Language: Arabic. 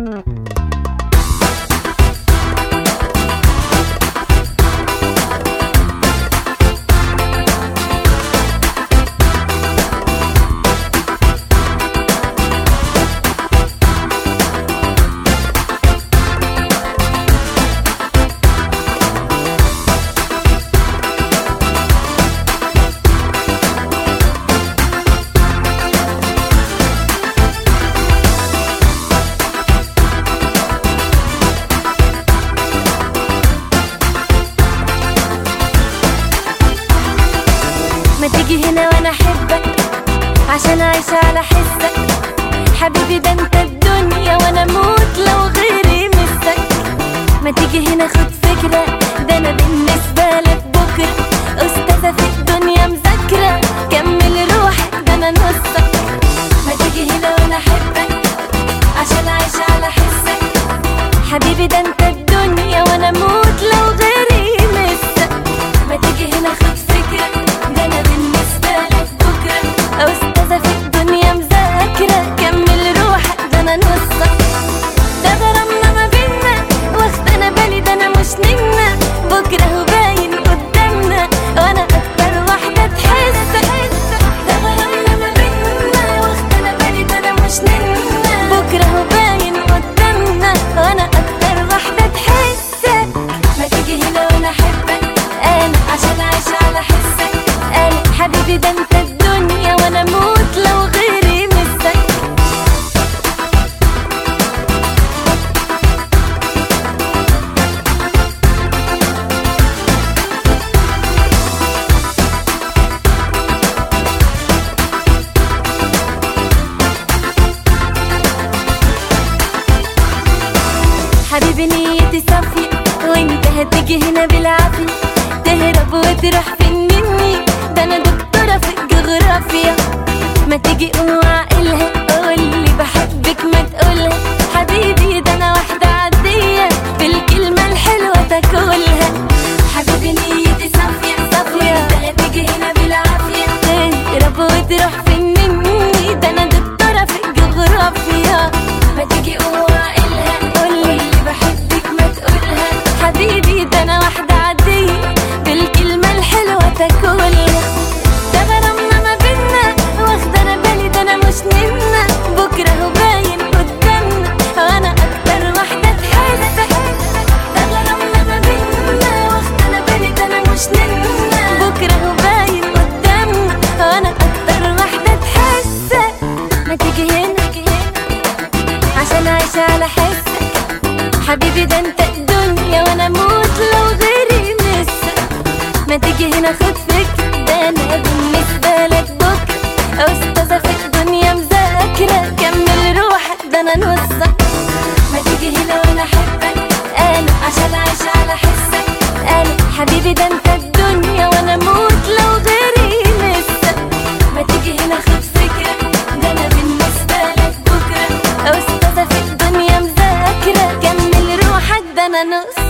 ما تيجي هنا وانا احبك عشان اعيش على حسك. حبيبي ده انت الدنيا وانا اموت لو غيري مسك. ما تيجي هنا خد فكرة، ده انا بالنسبة لك بكرة استاذة في الدنيا مذاكرة. كمل روحك ده انا نصك. ما تيجي هنا وانا احبك عشان اعيش على حسك. حبيبي ده انت الدنيا وانا اموت لو غيري مسك. ما تيجي هنا خد فكرة، ده انا بالنسبة لك بكرة استاذة في الدنيا مذاكرة. كمل روحك ده انا نصك. ده غرامنا ما بينا واخد انا بالي، ده انا مش نمنا بكرة هو باين قدامنا وانا اكتر واحدة تحسك. ده غرامنا ما بينا واخد انا بالي، ده انا مش نمنا بكرة هو باين قدامنا وانا اكتر واحدة تحسك. ما تيجي هنا وانا احبك انا عشان اعيش على حسك. انا حبيبي ده انت الدنيا وانا اموت لو غيري مسك. حبيبي نيتي صافية وانت هتيجي هنا بالعافية. تهرب وتروح فين مني، ده انا دكتورة في الجغرافيا. ما تيجي قوم وعقلها قولي بحبك ما تقولها. حبيبي ده انا واحدة عادية بالكلمة الحلوة تاكلها. حبيبي نيتي صافية صافية وانت هتيجي هنا بالعافية. تهرب وتروح فين مني، ده انا دكتورة في الجغرافيا. ما تيجي قوم وعقلها قولي بحبك ما تقولها. حبيبي ده انا واحدة عادية بالكلمة الحلوة تاكلها. ده غرامنا ما بينا واخد انا بالي، ده انا مش نمنا بكرة هو باين قدامنا وانا اكتر واحدة تحسك. ده غرامنا ما بينا واخد انا بالي، ده انا مش نمنا بكرة هو باين قدامنا وانا اكتر واحدة تحسك. ما تيجي هنا عشان اعيش على حسك. حبيبي ده انت الدنيا وانا اموت لو غيري مسك. ما تيجي هنا خد فكرة، ده انا بالنسبة لك بكرة استاذة في الدنيا مذاكرة. كمل روحك ده انا نصك. ما تيجي هنا وانا احبك انا عشان اعيش على حسك. انا حبيبي ده انت الدنيا وانا اموت لو غيري مسك. ما تيجي هنا خد فكرة، ده انا بالنسبة لك بكرة استاذة في الدنيا مذاكرة. كمل روحك ده انا نص.